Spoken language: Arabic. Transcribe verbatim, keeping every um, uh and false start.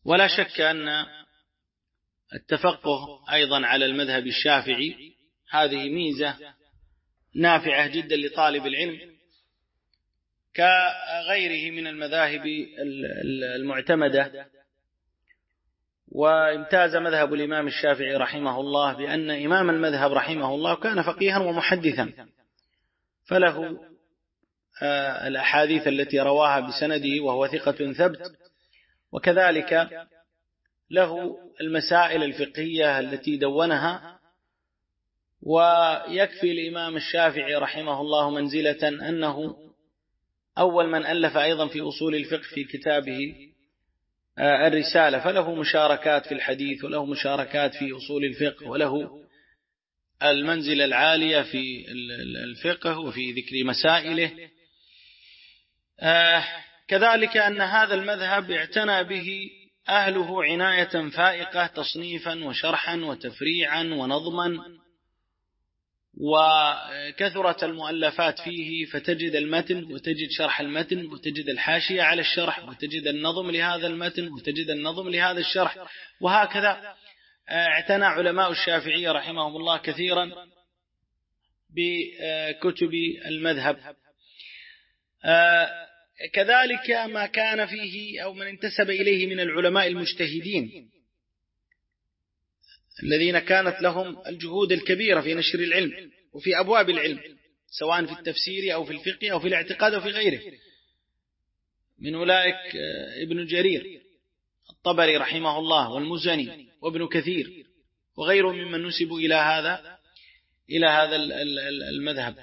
ولا شك أن التفقه أيضا على المذهب الشافعي هذه ميزة نافعة جدا لطالب العلم كغيره من المذاهب المعتمدة. وامتاز مذهب الإمام الشافعي رحمه الله بأن إمام المذهب رحمه الله كان فقيها ومحدثا، فله الأحاديث التي رواها بسنده وهو ثقة ثبت، وكذلك له المسائل الفقهية التي دونها. ويكفي الإمام الشافعي رحمه الله منزلة أنه أول من ألف أيضا في أصول الفقه في كتابه الرسالة، فله مشاركات في الحديث وله مشاركات في أصول الفقه وله المنزلة العالية في الفقه وفي ذكر مسائله. كذلك أن هذا المذهب اعتنى به أهله عناية فائقة تصنيفا وشرحا وتفريعا ونظما، وكثرة المؤلفات فيه، فتجد المتن وتجد شرح المتن وتجد الحاشية على الشرح وتجد النظم لهذا المتن وتجد النظم لهذا الشرح، وهكذا اعتنى علماء الشافعية رحمهم الله كثيرا بكتب المذهب. كذلك ما كان فيه أو من انتسب إليه من العلماء المجتهدين الذين كانت لهم الجهود الكبيرة في نشر العلم وفي أبواب العلم، سواء في التفسير أو في الفقه أو في الاعتقاد أو في غيره. من أولئك ابن جرير الطبري رحمه الله والمزني وابن كثير وغيرهم ممن نسبوا إلى هذا إلى هذا المذهب.